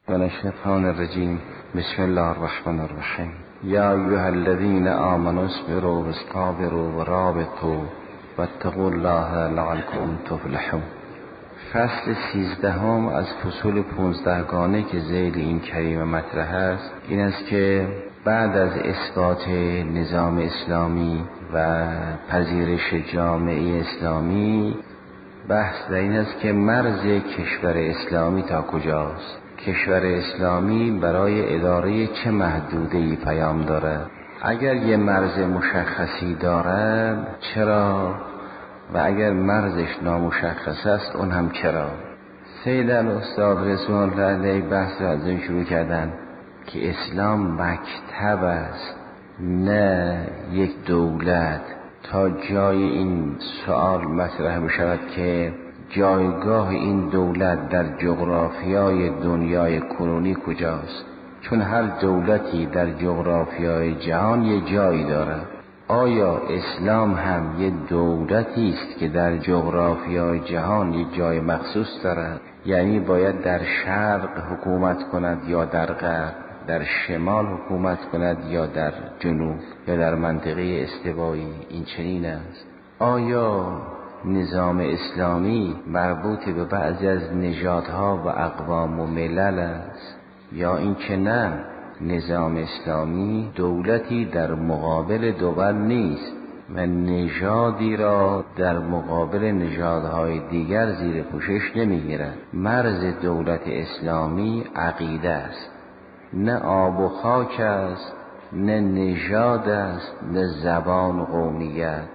من الشیطان الرجیم. بسم الله الرحمن الرحیم. یا ایها الذین آمنوا اصبروا واصطابروا ورابطوا واتقوا الله لعلکم تفلحون. فصل 13 از فصول 15 گانه که ذیل این کریمه مطرح است این است که بعد از اثبات نظام اسلامی و پذیرش جامعه اسلامی، بحث در این است که مرز کشور اسلامی تا کجاست. کشور اسلامی برای اداره چه محدوده‌ای پیام دارد؟ اگر یه مرز مشخصی دارد چرا؟ و اگر مرزش نامشخص است اون هم چرا؟ سید الاستاد رضوان الله علیه بحث رو از این شروع کردن که اسلام مکتب است نه یک دولت. تا جای این سوال مطرح بشود که جایگاه این دولت در جغرافیای دنیای کنونی کجاست، چون هر دولتی در جغرافیای جهان یه جایی دارد. آیا اسلام هم یه دولتی است که در جغرافیای جهان یه جای مخصوص دارد؟ یعنی باید در شرق حکومت کند یا در غرب، در شمال حکومت کند یا در جنوب یا در منطقه استوایی؟ این چنین است. آیا نظام اسلامی مربوط به بعضی از نژادها و اقوام و ملل است یا اینکه نه، نظام اسلامی دولتی در مقابل دول نیست و نژادی را در مقابل نژادهای دیگر زیر پوشش نمیگیرد. مرز دولت اسلامی عقیده است، نه آب و خاک است، نه نژاد است، نه زبان و قومیت.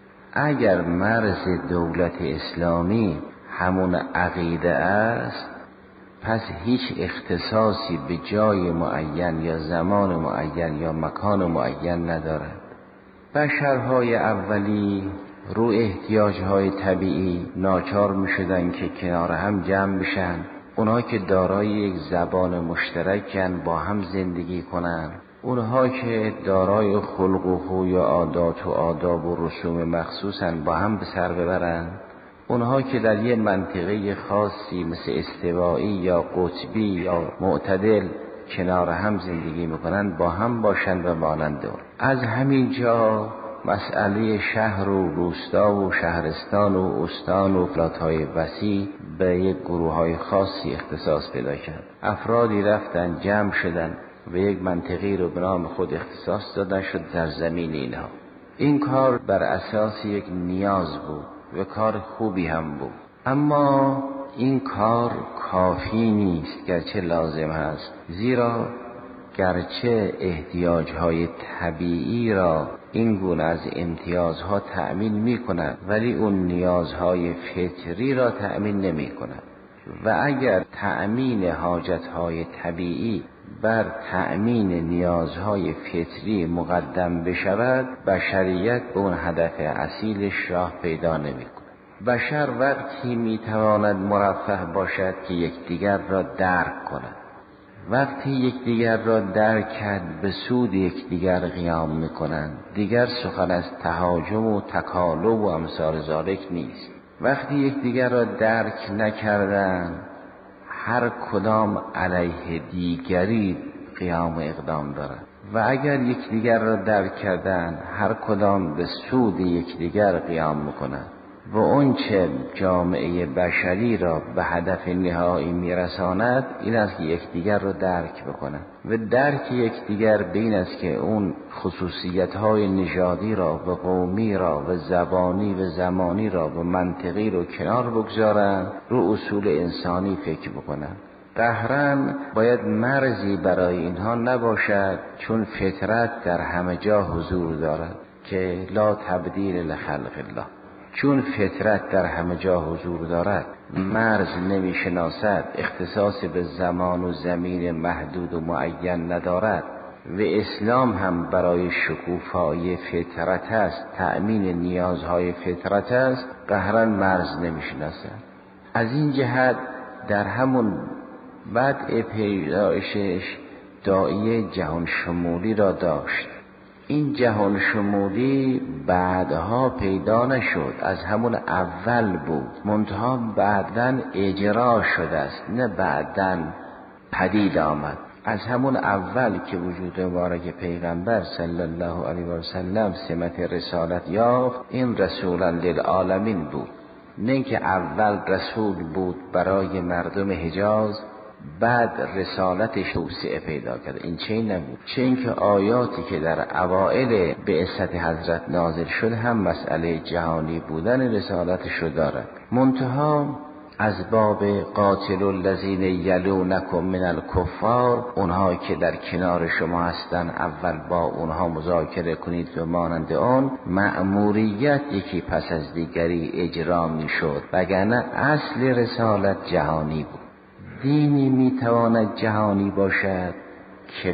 اگر مرز دولت اسلامی همون عقیده است، پس هیچ اختصاصی به جای معین یا زمان معین یا مکان معین ندارد. بشرهای اولی رو احتیاجهای طبیعی ناچار می شدن که کنار هم جمع بشن. اونها که دارای یک زبان مشترکن با هم زندگی کنن، اونها که دارای خلق و خوی و عادات و آداب و رسوم مخصوصن با هم به سر ببرن، اونها که در یه منطقه خاصی مثل استوایی یا قطبی یا معتدل کنار هم زندگی میکنن با هم باشن و مانند اون. از همین جا مسئله شهر و روستا و شهرستان و استان و فلاتهای وسیع به یک گروههای خاصی اختصاص پیدا کرد. افرادی رفتن جمع شدن و یک منطقه رو به نام خود اختصاص دادن شد در زمین اینها. این کار بر اساس یک نیاز بود و کار خوبی هم بود، اما این کار کافی نیست گرچه لازم هست، زیرا گرچه احتیاجهای طبیعی را این گونه از امتیازها تأمین می کند ولی اون نیازهای فطری را تأمین نمی کند. و اگر تأمین حاجتهای طبیعی بر تأمین نیازهای فطری مقدم بشود، بشریت به اون هدف اصیلش راه پیدا نمی کند. بشر وقتی می تواند مرفه باشد که یکدیگر را درک کند. وقتی یکدیگر را درک کرد به سود یکدیگر قیام می کنند. دیگر سخن از تهاجم و تکالب و امثال ذالک نیست. وقتی یکدیگر را درک نکردند، هر کدام علیه دیگری قیام و اقدام دارد. و اگر یکدیگر را درک کردند، هر کدام به سود یکدیگر قیام میکنند و اون چه جامعه بشری را به هدف نهایی میرساند این است که یکدیگر را درک بکنند. و درک یکدیگر به این است که اون خصوصیت‌های نژادی را و قومی را و زبانی و زمانی را و منطقی رو کنار بگذارند، رو اصول انسانی فکر بکنند. قهرن باید مرزی برای اینها نباشد، چون فطرت در همه جا حضور دارد که لا تبدیل لخلق الله. چون فطرت در همه جا حضور دارد، مرز نمی شناسد، اختصاص به زمان و زمین محدود و معین ندارد و اسلام هم برای شکوفایی فطرت است، تأمین نیازهای فطرت است، قهرن مرز نمی شناسد. از این جهت در همون بدء پیدایشش داعیه جهان شمولی را داشت. این جهان شمولی بعدها پیدا نشد، از همون اول بود، منتها بعداً اجرا شده است، نه بعداً پدید آمد. از همون اول که وجود مبارک پیغمبر صلی الله علیه و سلم سمت رسالت یافت، این رسولا للعالمین بود. نه اینکه اول رسول بود برای مردم حجاز بعد رسالتش توسعه پیدا کرد، این چنین نبود. چه اینکه آیاتی که در اوائل بعثت حضرت نازل شد هم مسئله جهانی بودن رسالتش رو دارد. منتها از باب قاتل الذین یلونکم من الکفار، اونها که در کنار شما هستن اول با اونها مذاکره کنید و مانند آن، مأموریت یکی پس از دیگری اجرا می شد، وگرنه اصل رسالت جهانی بود. دینی میتواند جهانی باشد که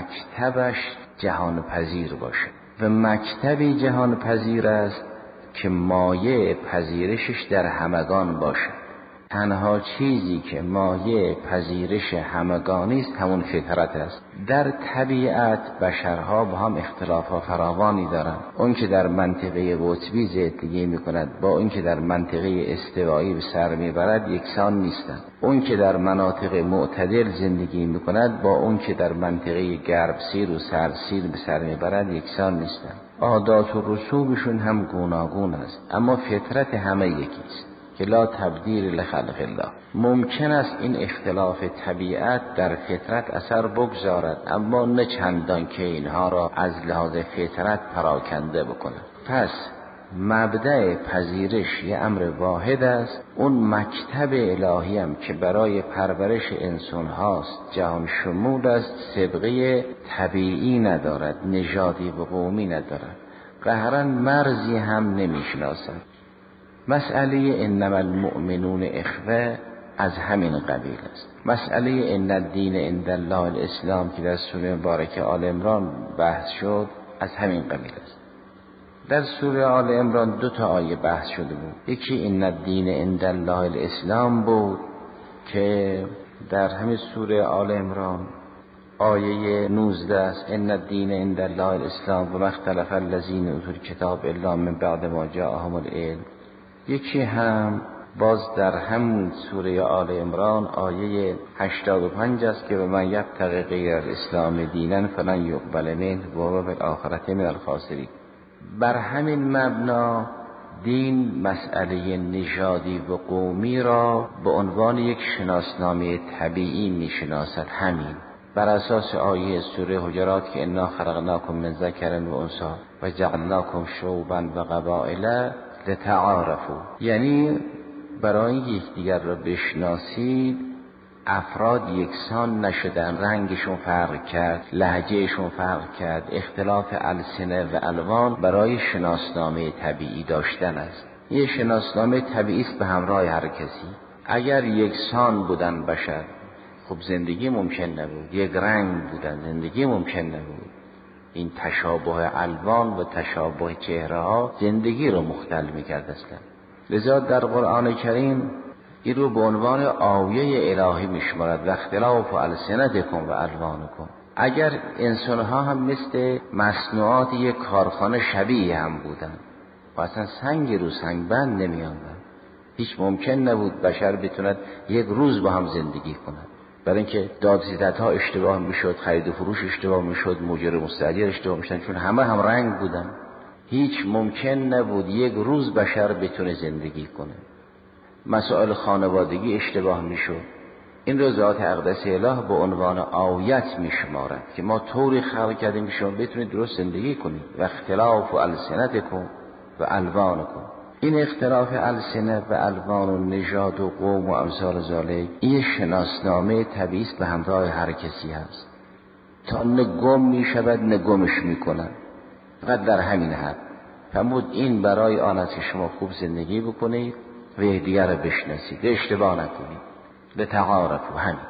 مکتبش جهان پذیر باشد و مکتبی جهان پذیر است که مایه پذیرشش در همگان باشد. تنها چیزی که مایه پذیرش همگانی است همون فطرت است. در طبیعت بشرها با هم اختلافات فراوانی دارند. اون که در منطقه قطبی زندگی میکند با اون که در منطقه استوایی به سر میبرد یکسان نیستند. اون که در مناطق معتدل زندگی میکند با اون که در منطقه غربسیر و سردسیر به سر میبرد یکسان نیستند. عادات و رسومشون هم گوناگون است، اما فطرت همه یکی است که لا تبدیل لخلق الله. ممکن است این اختلاف طبیعت در فطرت اثر بگذارد، اما نه چندان که اینها را از لحاظ فطرت پراکنده بکنه. پس مبدأ پذیرش یه امر واحد است. اون مکتب الهی هم که برای پرورش انسان هاست جهان شمول است، سابقه طبیعی ندارد، نژادی و قومی ندارد، قهرا مرزی هم نمیشناسد. مسئله انما المؤمنون اخوه از همین قبیل است. مسئله ان الدین عند الله الاسلام که در سوره مبارکه آل عمران بحث شد از همین قبیل است. در سوره آل عمران 2 آیه بحث شده بود. یکی ان الدین عند الله الاسلام بود که در همین سوره آل عمران آیه 19 است. ان الدین عند الله الاسلام و ما اختلف الذین اوتوا الکتاب الا من بعد ما جاءهم العلم. یکی هم باز در همون سوره آل عمران آیه 85 است که من یبتغی غیر الاسلام دینا فلن یقبل منه و هو فی الآخرة من الخاسرین. بر همین مبنا دین مسئله نژادی و قومی را به عنوان یک شناسنامه طبیعی میشناسد. همین بر اساس آیه سوره حجرات که انا خلقناکم من ذکر و انثی و جعلناکم شعوبا و قبائل لتعارفوا، یعنی برای یکدیگر را بشناسید. افراد یکسان نشدن، رنگشون فرق کرد، لهجهشون فرق کرد، اختلاف السنه و الوان برای شناسنامه طبیعی داشتن است. یه شناسنامه طبیعی است به همراه هر کسی. اگر یکسان بودن بشر خب زندگی ممکن نبود، یک رنگ بودن زندگی ممکن نبود. این تشابه الوان و تشابه چهره ها زندگی رو مختل میکرد اصلا. لذا در قرآن کریم این رو به عنوان آیه الهی میشمارد و اختلاف السنتکم و الوانکم. اگر انسان ها هم مثل مصنوعات یک کارخانه شبیه هم بودن و اصلا سنگ رو سنگ بند نمیاندن، هیچ ممکن نبود بشر بتوند یک روز با هم زندگی کنند. برای اینکه دادستدها اشتباه میشد، خرید و فروش اشتباه میشد، مجر و مستاجر اشتباه میشدن، چون همه هم رنگ بودن. هیچ ممکن نبود یک روز بشر بتونه زندگی کنه. مسائل خانوادگی اشتباه میشد. این رو ذات اقدس اله به عنوان آیت میشمارد که ما طوری خلق کردیم که شما بتونید درست زندگی کنید. و اختلاف السنتکم و الوانکم، این اختلاف السنه و الوان و نژاد و قوم و امثال ذالک، این شناسنامه طبیعی است به همراه هر کسی هست. تا نه گم میشود نه گمش میکنن، فقط در همین حد. فرمود این برای آن است که شما خوب زندگی بکنید و یکدیگر را بشناسید، اشتباه نکنید، لتعارفوا. همین،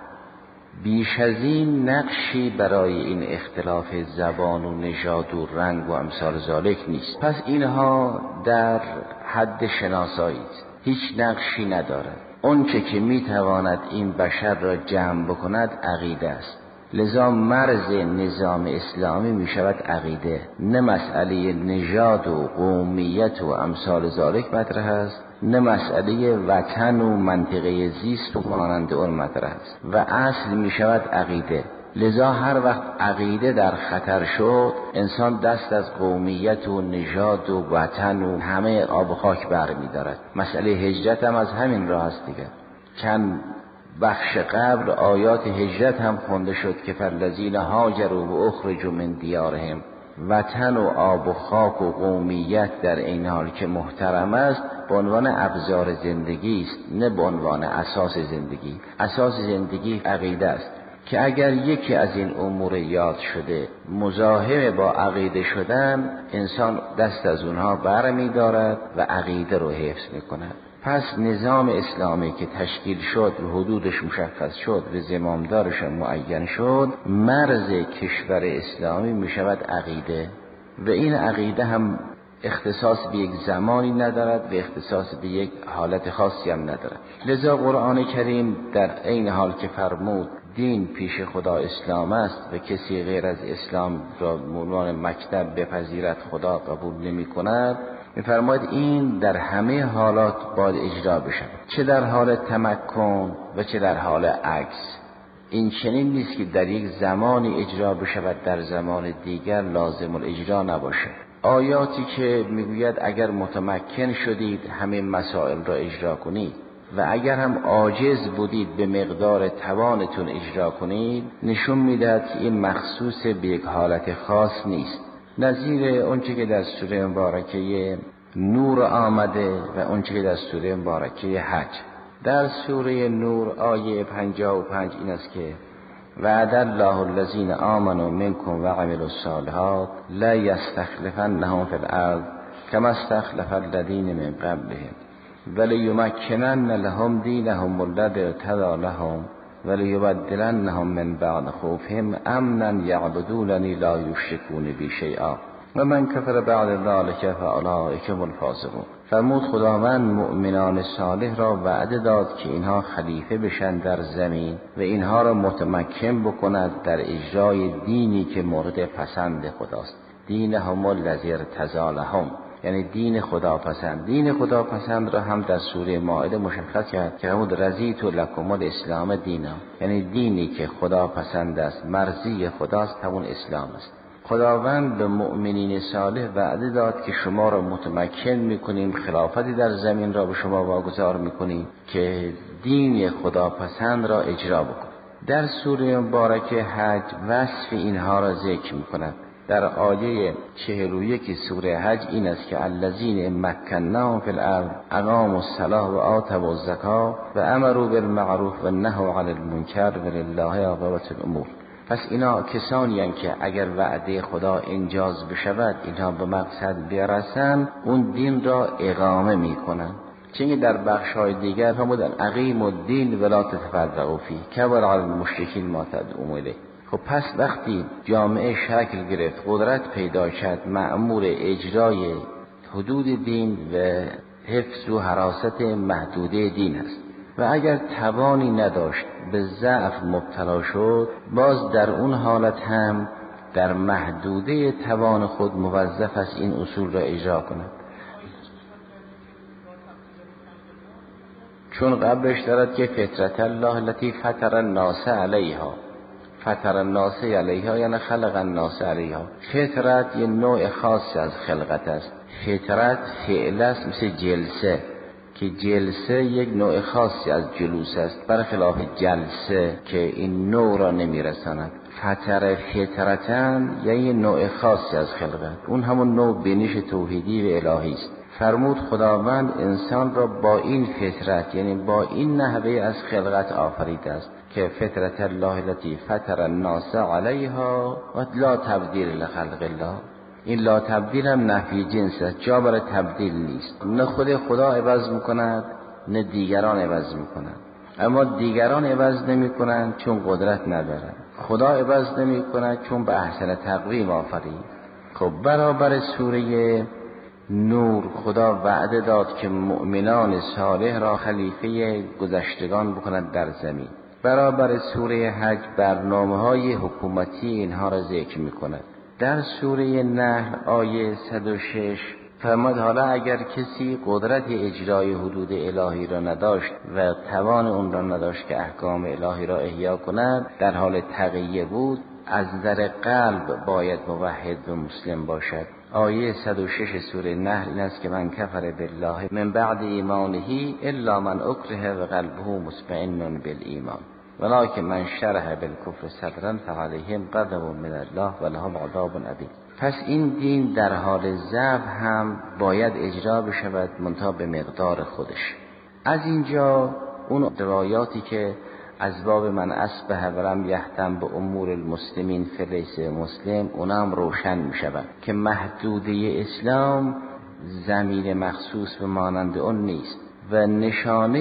بیش از این نقشی برای این اختلاف زبان و نژاد و رنگ و امثال ذالک نیست. پس اینها در حد شناسایی است، هیچ نقشی ندارد. اون که میتواند این بشر را جمع بکند عقیده است. لذا مرز نظام اسلامی می شود عقیده، نه مسئله نژاد و قومیت و امثال ذالک مطرح است، نه مسئله وطن و منطقه زیست و مانند اون مطرح است و اصل می شود عقیده. لذا هر وقت عقیده در خطر شد، انسان دست از قومیت و نژاد و وطن و همه آب و خاک بر می دارد. مسئله هجرت هم از همین راه است دیگر. چند بخش قبل آیات هجرت هم خونده شد که فالذین هاجروا و اخرجوا من دیارهم. وطن و آب و خاک و قومیت در این حال که محترم است به عنوان ابزار زندگی است، نه به عنوان اساس زندگی. اساس زندگی عقیده است که اگر یکی از این امور یاد شده مزاحم با عقیده شدن، انسان دست از اونها بر می دارد و عقیده رو حفظ می کند. پس نظام اسلامی که تشکیل شد و حدودش مشخص شد و زمامدارش معین شد، مرز کشور اسلامی می شود عقیده و این عقیده هم اختصاص به یک زمانی ندارد و اختصاص به یک حالت خاصی هم ندارد. لذا قرآن کریم در این حال که فرمود دین پیش خدا اسلام است و کسی غیر از اسلام را به عنوان مکتب بپذیرد خدا قبول نمی کند، می‌فرماید این در همه حالات باید اجرا بشه، چه در حال تمکن و چه در حال عکس. این چنین نیست که در یک زمانی اجرا بشه و در زمان دیگر لازم الاجرا نباشه. آیاتی که میگوید اگر متمکن شدید همه مسائل را اجرا کنید و اگر هم عاجز بودید به مقدار توانتون اجرا کنید، نشون میدهد که این مخصوص به یک حالت خاص نیست. نظیر اونچه که در سوره مبارکه نور آمده و اونچه که در سوره مبارکه حج. در سوره نور آیه 55 این است که وعد الله الذین آمنوا منکم و عملوا الصالحات لا یستخلفنهم فی الارض کما استخلف الذین من قبلهم ولیمکنن لهم دینهم الذی ارتضی لهم ولیبدلنهم من بعد خوفهم امنا یعبدوننی لا یشرکون بی شیئا و من کفر بعد ذلک فاولئک هم الفاسقون. فرمود خداوند مؤمنان صالح را وعده داد که اینها خلیفه بشن در زمین و اینها را متمکن بکند در اجرای دینی که مورد پسند خداست. دینهم الذی ارتضی لهم، یعنی دین خداپسند. دین خداپسند را هم در سوره مائده مشخص کرد که همون رضیت لکم الاسلام دینا، یعنی دینی که خداپسند است، مرضی خداست، همون اسلام است. خداوند به مؤمنین صالح وعده داد که شما را متمکن میکنیم، خلافتی در زمین را به شما واگذار میکنیم که دین خداپسند را اجرا بکنید. در سوره مبارکه حج وصف اینها را ذکر میکند. در آیه 41 سوره حج این است که الذین مکناهم فی الارض اقاموا الصلاة و آتوا الزکاة و امروا بالمعروف و نهوا عن المنکر ولله عاقبة الامور. پس اینا کسانی هستند که اگر وعده خدا انجاز بشود، اینها به مقصد برسند، اون دین را اقامه میکنند. چون در بخش‌های دیگر فرمودن اقیموا الدین ولا تتفرقوا فیه کبر علی المشرکین ما تدعون الیه. خب پس وقتی جامعه شکل گرفت، قدرت پیدا کرد، مأمور اجرای حدود دین و حفظ و حراست محدوده دین است و اگر توانی نداشت، به ضعف مبتلا شد، باز در اون حالت هم در محدوده توان خود موظف است این اصول را اجرا کند. چون قبلش دارد که فطرت الله التي فطر الناس علیها، فطر الناس علیها یعنی خلق الناس علیها. فطرت یه نوع خاصی از خلقت است. فطرت فعل است، مثل جلسه که جلسه یک نوع خاصی از جلوس است، برخلاف جلسه که این نوع را نمیرساند. فطر فطرتن یعنی نوع خاصی از خلقت، اون همون نوع بینش توحیدی و الهی است. فرمود خداوند انسان را با این فطرت، یعنی با این نحوه از خلقت آفریده است که فطرت الله التي فطر الناس علیها و لا تبدیل لخلق الله. این لا تبدیل هم نفی جنس است، جا برای تبدیل نیست. نه خود خدا عوض میکند نه دیگران عوض میکنند. اما دیگران عوض نمیکنند چون قدرت ندارند، خدا عوض نمیکند چون به احسن تقویم آفرید. خب برابر سوره نور خدا وعده داد که مؤمنان صالح را خلیفه گذشتگان بکند در زمین. برابر سوره حج برنامه‌های حکومتی اینها را ذکر می‌کند. در سوره نحل آیه 106 فرمود حالا اگر کسی قدرت اجرای حدود الهی را نداشت و توان اون را نداشت که احکام الهی را احیا کند، در حال تقیه بود، از نظر قلب باید موحد و مسلم باشد. آیه 106 سوره نحل این است که من کفر بالله من بعد ایمانه الا من اکره و قلبه مطمئن بالایمان ولکن من شرح بالکفر صدرا فعلیهم غضب من الله ولهم عذاب عظیم. پس این دین در حال ضعف هم باید اجرا بشود، منتها به مقدار خودش. از اینجا اون روایاتی که از باب من اصبح ولم یهتم به امور المسلمین فلیس مسلم، اونم روشن می شود که محدوده اسلام زمین مخصوص به مانند اون نیست و نشانه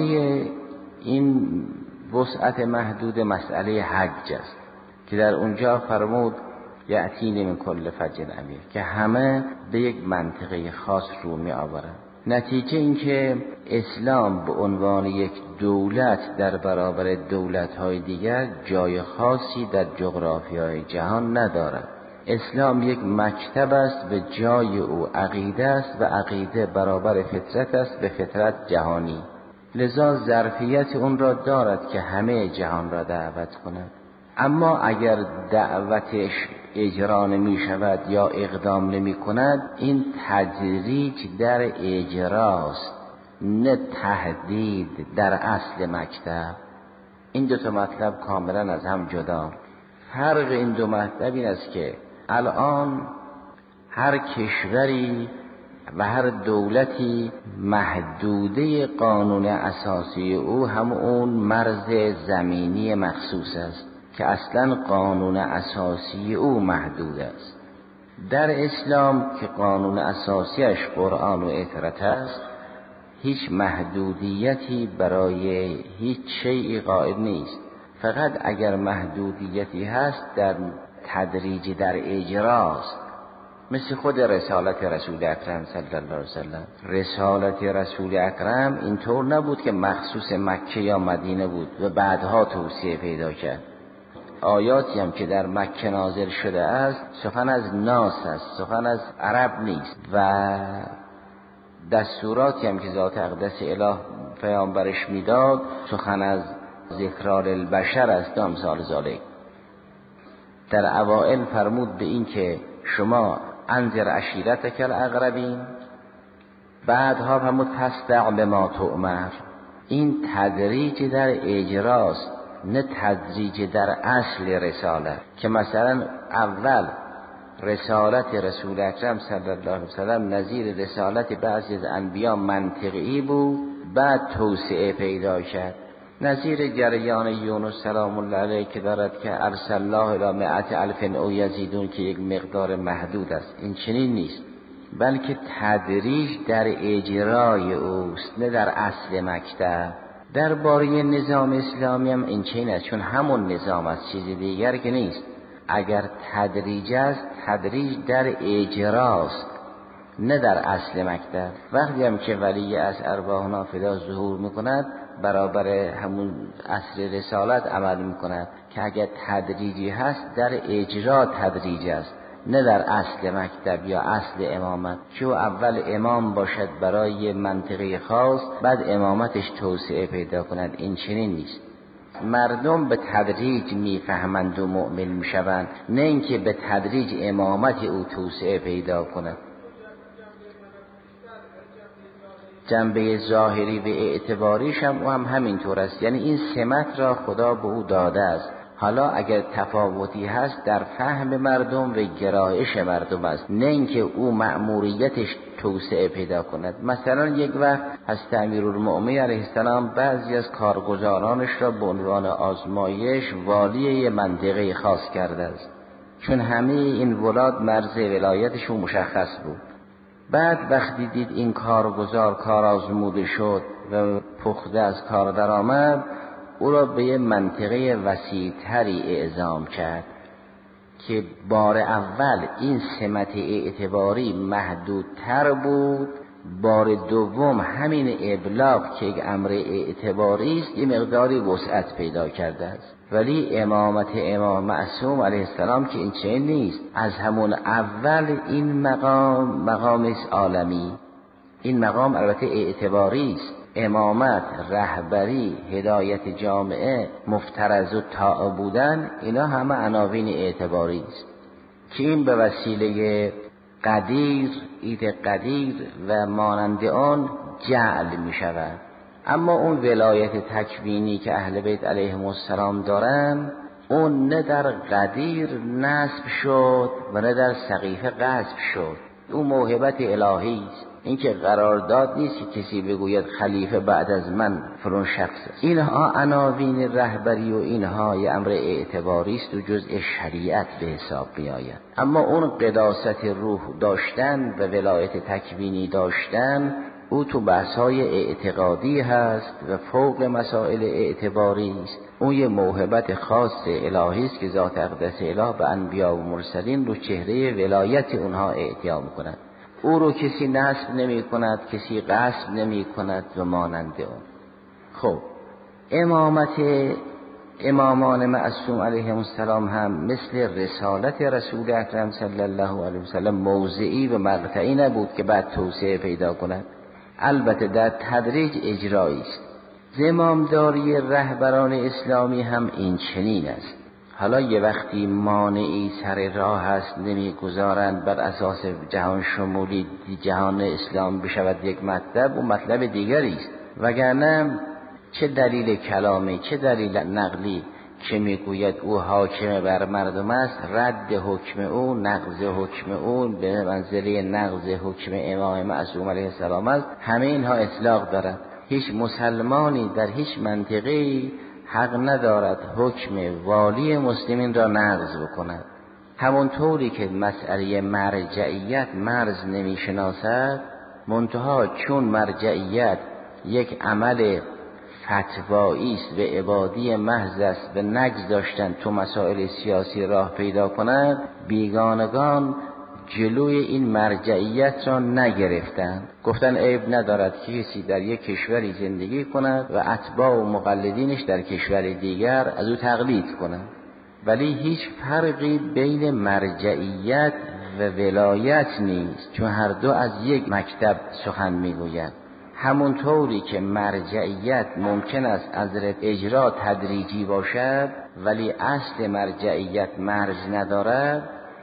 این وسعت محدود مسئله حج است که در اونجا فرمود یأتین من کل فج عمیق، که همه به یک منطقه خاص رو می آورند. نتیجه این که اسلام به عنوان یک دولت در برابر دولت‌های دیگر جای خاصی در جغرافیای جهان ندارد. اسلام یک مکتب است، به جای او عقیده است و عقیده برابر فطرت است به فطرت جهانی، لذا ظرفیت اون را دارد که همه جهان را دعوت کند. اما اگر دعوتش اجرا نمی شود یا اقدام نمی کند، این تدریج در اجراست نه تهدید در اصل مکتب. این دو تا مطلب کاملا از هم جدا. فرق این دو مطلب این است که الان هر کشوری و هر دولتی محدوده قانون اساسی او هم اون مرز زمینی مخصوص است که اصلا قانون اساسی او محدود است. در اسلام که قانون اساسیش قرآن و اطرت است، هیچ محدودیتی برای هیچ شیئی قائل نیست. فقط اگر محدودیتی هست در تدریج در اجراست، مثل خود رسالت رسول اکرم صلی الله علیه وسلم. رسالت رسول اکرم اینطور نبود که مخصوص مکه یا مدینه بود و بعدها توسعه پیدا کرد. آیاتی هم که در مکه نازل شده است سخن از ناس است، سخن از عرب نیست، و دستوراتی هم که ذات اقدس اله پیامبرش میداد سخن از ذکرار البشر است و امثال ذالک. در اوائل فرمود به این که شما انذر عشیرتک الاقربین، بعدها فرمود فاصدع بما تؤمر. این تدریج در اجراست نه تدریج در اصل رسالت، که مثلا اول رسالت رسول اکرم صلی الله علیه وسلم نظیر رسالت بعضی از انبیا منطقی بود، بعد توسعه پیدا کرد. نظیر جریان یونس سلام الله علیه که دارد که ارسل الله الی 100,000 او یزیدون که یک مقدار محدود است. این چنین نیست، بلکه تدریج در اجرای اوست نه در اصل مکتب. درباره نظام اسلامی هم این چنین است، چون همون نظام است، چیز دیگر که نیست. اگر تدریج است، تدریج در اجراست نه در اصل مکتب. وقتی هم که ولی از ارواحنا فدا ظهور میکند، برابر همون اصل رسالت عمل میکند که اگر تدریجی هست در اجرا تدریج است نه در اصل مکتب یا اصل امامت، که اول امام باشد برای منطقه خاص، بعد امامتش توسعه پیدا کند. این چنین نیست. مردم به تدریج میفهمند و مؤمن میشوند، نه اینکه به تدریج امامت او توسعه پیدا کند. جنبه ظاهری و اعتباریش هم او هم همینطور است، یعنی این سمت را خدا به او داده است. حالا اگر تفاوتی هست در فهم مردم و گرایش مردم است، نه اینکه او مأموریتش توسعه پیدا کند. مثلا یک وقت حضرت امیرالمؤمنین علیه السلام بعضی از کارگزارانش را به عنوان آزمایش والی یه منطقه خاص کرده است، چون همه این ولاد مرز ولایتشون مشخص بود. بعد وقتی دید این کارگزار کار آزموده شد و پخته از کار در آمد، او را به یه منطقه وسیع‌تری اعزام کرد که بار اول این سمت اعتباری محدودتر بود بار دوم همین ابلاغ که یک امر اعتباری است یه مقداری وسعت پیدا کرده است. ولی امامت امام معصوم علیه السلام که این چنین نیست. از همون اول این مقام است عالمی. این مقام البته اعتباری است. امامت، رهبری، هدایت جامعه، مفترض و طاعه بودن، اینا همه عناوین اعتباری است که این به وسیله قدیر، اید قدیر و مانند آن جعل می شود. اما اون ولایت تکوینی که اهل بیت علیهم السلام دارن، اون نه در قدیر نصب شد و نه در سقیفه غصب شد. اون موهبت الهی است. این که قرارداد نیست که کسی بگوید خلیفه بعد از من فرون شخص است. اینها عناوین رهبری و اینها یه امر اعتباری است و جزء شریعت به حساب میآید. اما اون قداست روح داشتن و ولایت تکوینی داشتن، او تو بحث‌های اعتقادی هست و فوق مسائل اعتباری است. اون یه موهبت خاص الهی است که ذات اقدس اله به انبیا و مرسلین رو چهره ولایت اونها اعطا می‌کند. او رو کسی نصب نمی کند، کسی غصب نمی کند و مانند اون. خب امامت امامان معصوم علیهم السلام هم مثل رسالت رسول اکرم صلی الله علیه وسلم موضعی و مقطعی نبود که بعد توسعه پیدا کند. البته در تدریج اجرایی است. زمامداری رهبران اسلامی هم این چنین است. حالا یه وقتی مانعی سر راه هست نمیگذارند بر اساس جهان شمولی جهان اسلام بشود یک مطلب و مطلب دیگری است. وگرنه چه دلیل کلامی چه دلیل نقلی که میگوید او حاکم بر مردم است، رد حکم او، نقض حکم او به منزله نقض حکم امام معصوم علیه السلام است، همه اینها اطلاق دارد. هیچ مسلمانی در هیچ منطقه‌ای حق ندارد حکم والی مسلمین را نقض بکند. همونطوری که مسئله مرجعیت مرز نمیشناسد، منتها چون مرجعیت یک عمل فتوایی است و عبادی محض است و نگذاشتن تو مسائل سیاسی راه پیدا کند، بیگانگان جلوی این مرجعیت را نگرفتند. گفتن عیب ندارد که کسی در یک کشوری زندگی کند و اتباع و مقلدینش در کشور دیگر از او تقلید کنند، ولی هیچ فرقی بین مرجعیت و ولایت نیست، چون هر دو از یک مکتب سخن میگویند. همونطوری که مرجعیت ممکن است از اجرا تدریجی باشد ولی اصل مرجعیت مرز ندارد،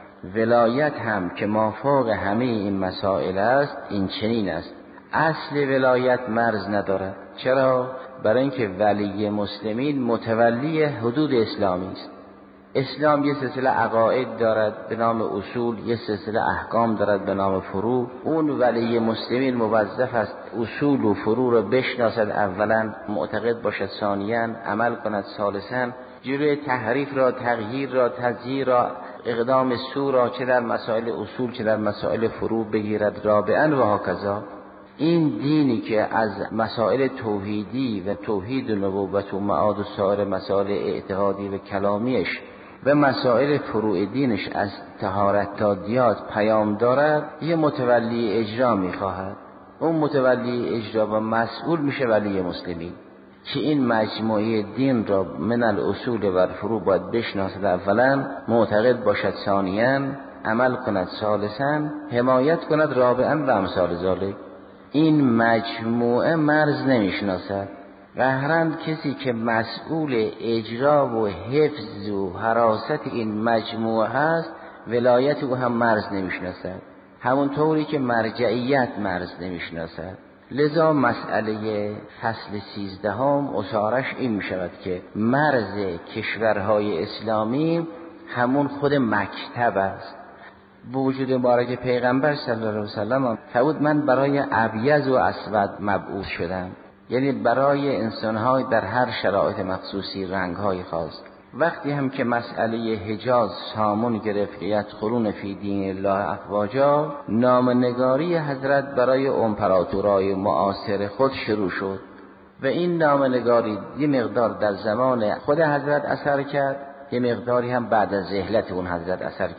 ولایت هم که مافوق همه این مسائل است این چنین است. اصل ولایت مرز ندارد. چرا؟ برای اینکه ولی مسلمین متولی حدود اسلامی است. اسلام یه سلسله عقاید دارد به نام اصول، یه سلسله احکام دارد به نام فروع. اون ولی مسلمین موظف است اصول و فروع را بشناسد، اولا معتقد باشد، ثانیاً عمل کند، ثالثاً جلوی تحریف را، تغییر را، تزییر را، اقدام سو را چه در مسائل اصول چه در مسائل فروع بگیرد، رابعاً و هکذا. این دینی که از مسائل توحیدی و توحید و نبوت و معاد و سایر مسائل اعتقادی و کلامیش و مسائل فروع دینش از طهارت تا دیات پیام دارد، یه متولی اجرا میخواهد. اون متولی اجرا و مسئول میشه ولی مسلمین که این مجموعه دین را من الاصول و فروع باید بشناسد، اولا معتقد باشد، ثانیاً عمل کند، ثالثاً حمایت کند، رابعاً و امثال ذالک. این مجموعه مرز نمیشناسد. قهرند کسی که مسئول اجرا و حفظ و حراست این مجموعه هست، ولایت او هم مرز نمیشناسد، همونطوری که مرجعیت مرز نمیشناسد. لذا مسئله فصل 13 اسارش این میشود که مرز کشورهای اسلامی همون خود مکتب است. با وجود مبارک پیغمبر صلی الله علیه وسلم فرمود من برای ابیض و اسود مبعوث شدم، یعنی برای انسان‌های در هر شرایط مخصوصی رنگ‌های خاص. وقتی هم که مسئله حجاز سامون گرفت که یدخلون فی دین الله افواجا، نامنگاری حضرت برای امپراتورای معاصر خود شروع شد و این نامنگاری یه مقدار در زمان خود حضرت اثر کرد، یه مقداری هم بعد از رحلت اون حضرت اثر کرد.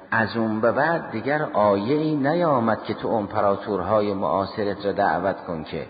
از اون به بعد دیگر آیه‌ای نیامد که تو امپراتورهای معاصرت را دعوت کن. که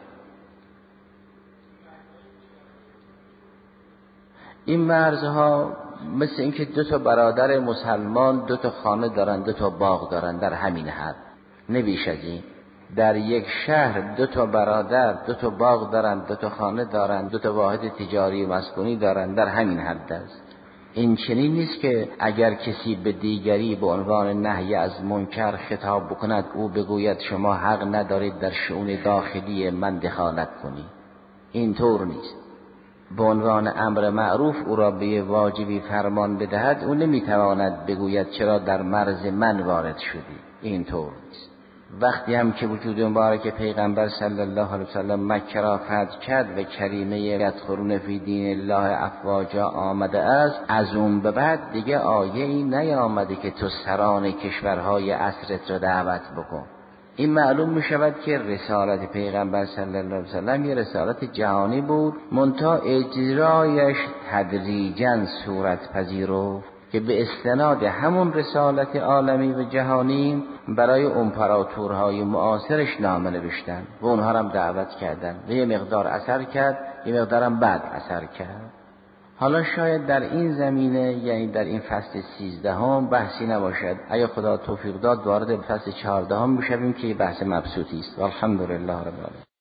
این مرزها مثل اینکه دو تا برادر مسلمان دو تا خانه دارن، دو تا باغ دارن، در همین حد، نبیش از این. در یک شهر دو تا برادر دو تا باغ دارن، دو تا خانه دارن، دو تا واحد تجاری و مسکونی دارن، در همین حد است. این چنین نیست که اگر کسی به دیگری به عنوان نهی از منکر خطاب بکند او بگوید شما حق ندارید در شؤون داخلی من دخالت کنید. این طور نیست. به عنوان امر معروف او را به واجبی فرمان بدهد، او نمیتواند بگوید چرا در مرز من وارد شدی. این طور نیست. وقتی هم که وجود مبارک پیغمبر صلی الله علیه وسلم مکه را فتح کرد و کریمه یدخلون فی دین الله افواجا آمده است، از اون به بعد دیگه آیه‌ای نیامده که تو سران کشورهای عصرت را دعوت بکن. این معلوم می شود که رسالت پیغمبر صلی الله علیه وسلم یه رسالت جهانی بود، منتها اجرایش تدریجاً صورت پذیرفت که به استناد همون رسالت عالمی و جهانی برای امپراتورهای معاصرش نامه نوشتن و اونها هم دعوت کردن و یه مقدار اثر کرد، یه مقدارم بعد اثر کرد. حالا شاید در این زمینه، یعنی در این فصل 13 بحثی نباشد. اگه خدا توفیق داد وارد فصل 14 بشویم که بحث مبسوطی است. والحمدلله رب العالمین.